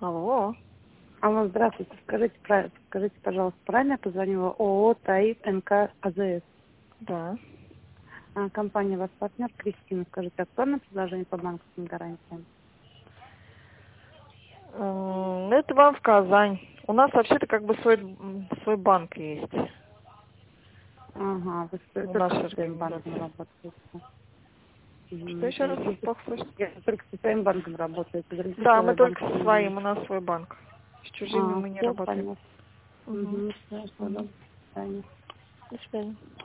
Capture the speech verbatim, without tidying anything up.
Алло. Алло, здравствуйте. Скажите, прав- скажите, пожалуйста, правильно я позвонила? ООО «Таиф НК АЗС». Да. А, компания «Ваш партнер» Кристина. Скажите, актуальное предложение по банковским гарантиям? М, Это вам в Казань. У нас вообще-то как бы свой, м, свой банк есть. Ага, вы с- У только нашей со своим банком организации. работаете. Что Мгм. еще раз? Если- Плохо слышно. Я только со своим банком работаете, другие Да, мы свои только банки со не своим, имеют. у нас свой банк. С чужими А, мы не все работаем. понятно. Угу. Угу, хорошо, Угу. до свидания. До свидания.